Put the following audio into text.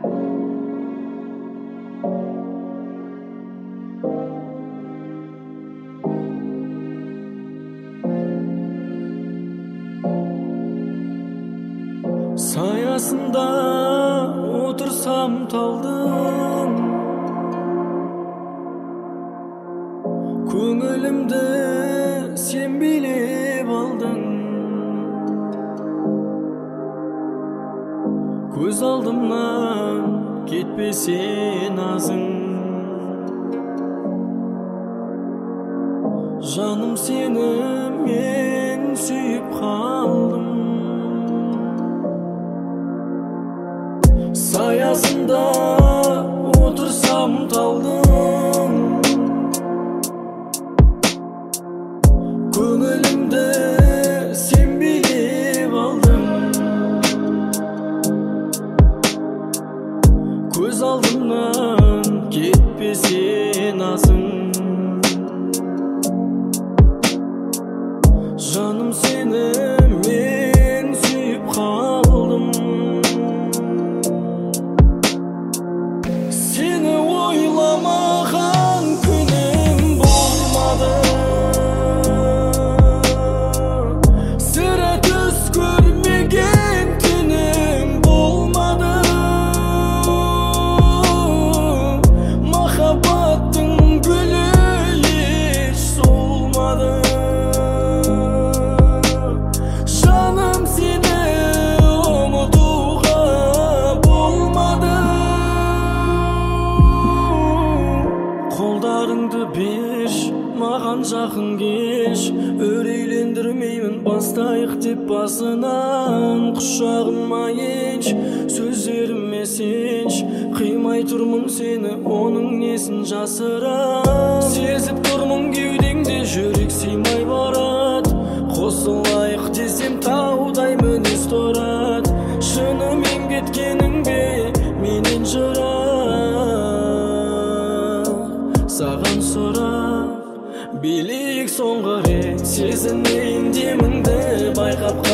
Sayasında otursam taldım, көңілімді sen bilip aldın. Көз алдымнан кетпесен азың, жаным сені мен сүйіп қалдым. Sayasında otursam taldım, көңілімді sen bilip aldın. Көз алдымнан кетпесен азың, жаным сені мен сүйіп қалдым. Seni oylamаған күнім болмады, сірә түс көрмеген түнім болмады. Махаббаттың гүлі еш солмады, жаным сені ұмытуға болмады. Қолдарыңды бер, маған жақын кеш, өрейлендірмеймін бастайық деп басынан. Құшағыма енш, сөздеріме сенш, қимай тұрмын сені, оның несін жасыра. Сезіп тұрмын кеудеңде жүрек сыймай барад, қосылайық десем таудай мінез тұрад. Шынымен кеткенің бе менен жырак, саған сұрақ билейік соңғы рет. Сезінейін деміңді байқап